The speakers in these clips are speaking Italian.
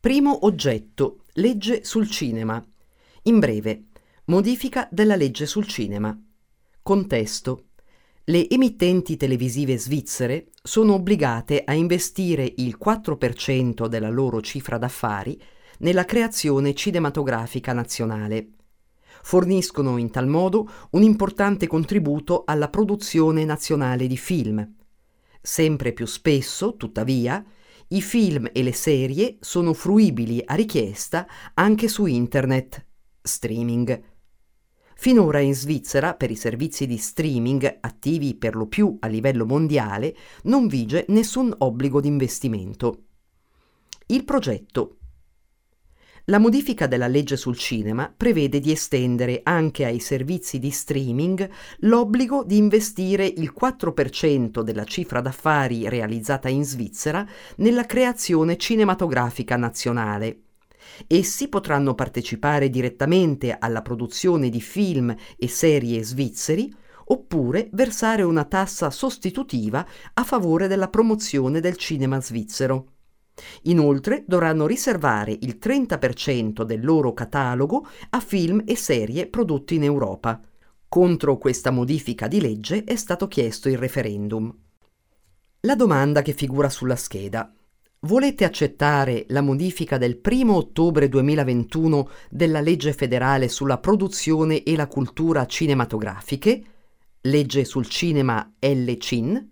Primo oggetto, legge sul cinema. In breve, modifica della legge sul cinema. Contesto. Le emittenti televisive svizzere sono obbligate a investire il 4% della loro cifra d'affari nella creazione cinematografica nazionale. Forniscono in tal modo un importante contributo alla produzione nazionale di film. Sempre più spesso, tuttavia, i film e le serie sono fruibili a richiesta anche su internet, streaming. Finora in Svizzera, per i servizi di streaming attivi per lo più a livello mondiale, non vige nessun obbligo di investimento. Il progetto. La modifica della legge sul cinema prevede di estendere anche ai servizi di streaming l'obbligo di investire il 4% della cifra d'affari realizzata in Svizzera nella creazione cinematografica nazionale. Essi potranno partecipare direttamente alla produzione di film e serie svizzeri oppure versare una tassa sostitutiva a favore della promozione del cinema svizzero. Inoltre dovranno riservare il 30% del loro catalogo a film e serie prodotti in Europa. Contro questa modifica di legge è stato chiesto il referendum. La domanda che figura sulla scheda: volete accettare la modifica del 1 ottobre 2021 della legge federale sulla produzione e la cultura cinematografiche, legge sul cinema LCIN?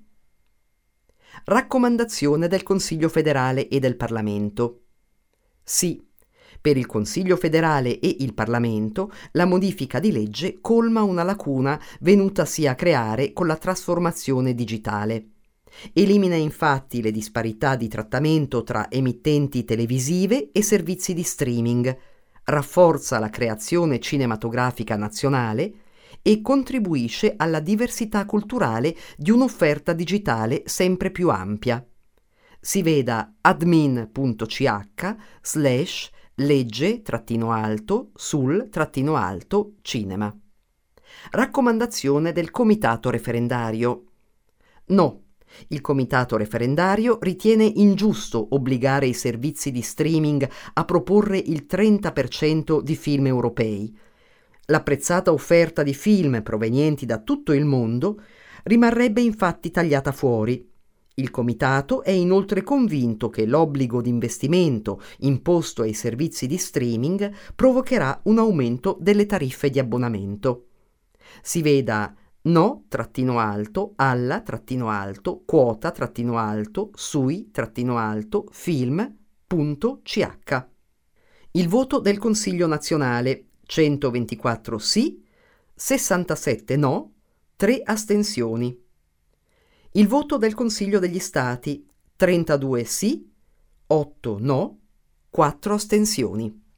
Raccomandazione del Consiglio federale e del Parlamento. Sì, per il Consiglio federale e il Parlamento la modifica di legge colma una lacuna venutasi a creare con la trasformazione digitale. Elimina infatti le disparità di trattamento tra emittenti televisive e servizi di streaming, rafforza la creazione cinematografica nazionale e contribuisce alla diversità culturale di un'offerta digitale sempre più ampia. Si veda admin.ch/legge-sul-cinema. Raccomandazione del Comitato referendario. No. Il comitato referendario ritiene ingiusto obbligare i servizi di streaming a proporre il 30% di film europei. L'apprezzata offerta di film provenienti da tutto il mondo rimarrebbe infatti tagliata fuori. Il comitato è inoltre convinto che l'obbligo di investimento imposto ai servizi di streaming provocherà un aumento delle tariffe di abbonamento. Si veda no-alla-quota-sui-film.ch. Il voto del Consiglio nazionale: 124 sì, 67 no, 3 astensioni. Il voto del Consiglio degli Stati: 32 sì, 8 no, 4 astensioni.